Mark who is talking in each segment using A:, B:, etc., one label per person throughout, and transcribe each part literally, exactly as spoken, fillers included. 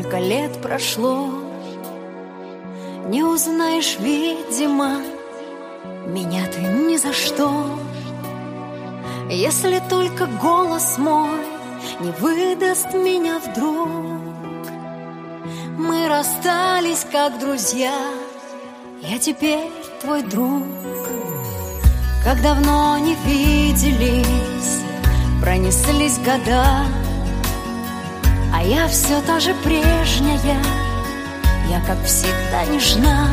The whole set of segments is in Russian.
A: Сколько лет прошло, не узнаешь, видимо, меня ты ни за что. Если только голос мой не выдаст меня вдруг. Мы расстались как друзья, я теперь твой друг. Как давно не виделись, пронеслись года, а я все та же прежняя, я как всегда нежна.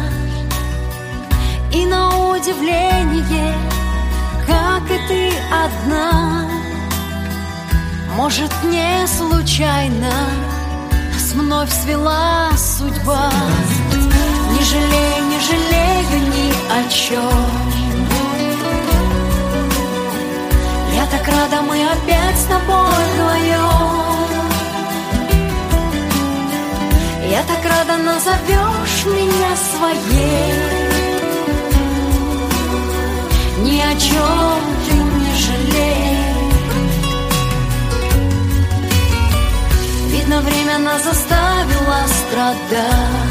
A: И на удивление, как и ты одна, может, не случайно нас вновь свела судьба. Не жалей, не жалею ни о чем. Я так рада, мы опять с тобой вдвоем. Я так рада, назовешь меня своей. Ни о чем ты не жалей. Видно, время нас заставило страдать.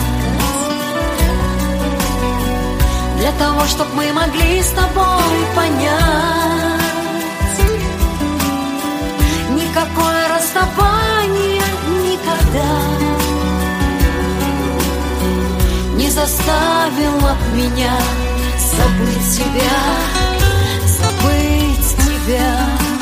A: Для того, чтоб мы могли с тобой понять, никакое расставание никогда не заставило меня забыть тебя, забыть тебя.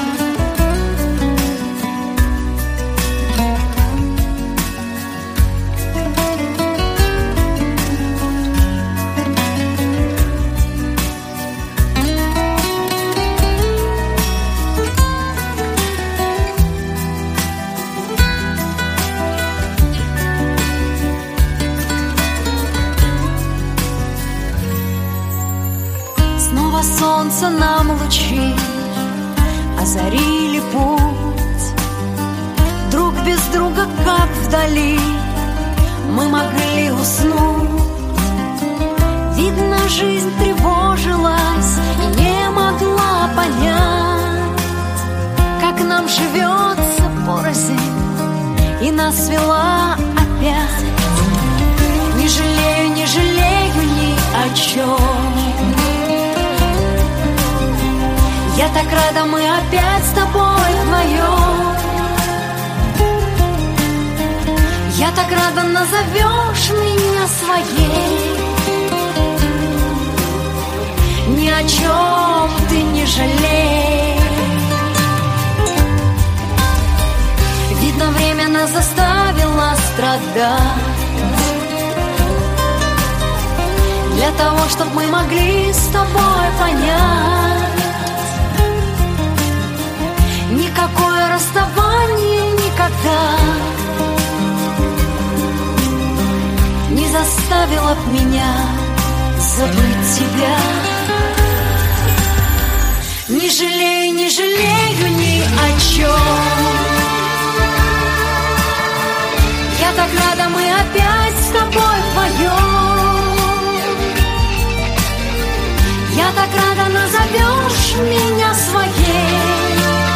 A: Солнце нам лучи озарили путь. Друг без друга, как вдали, мы могли уснуть. Видно, жизнь тревожилась и не могла понять, как нам живется порознь, и нас свела опять. Не жалею, не жалею ни о чем. Я так рада, мы опять с тобой вдвоем. Я так рада, назовешь меня своей. Ни о чем ты не жалей. Видно, время нас заставило страдать. Для того, чтобы мы могли с тобой понять, никакое расставание никогда не заставило б меня забыть тебя. Не жалею, не жалею ни о чем. Я так рада, мы опять с тобой вдвоем. Я так рада, назовешь меня своей.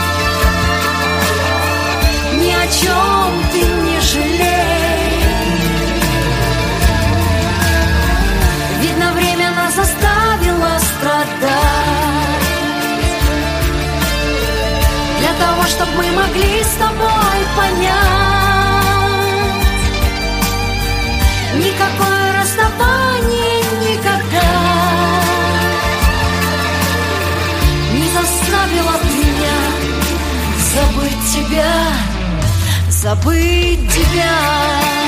A: Ни о чем ты не жалей. Видно, время нас заставило страдать. Для того, чтобы мы могли с тобой понять, никакое расставание никогда не заставило меня забыть тебя, забыть тебя.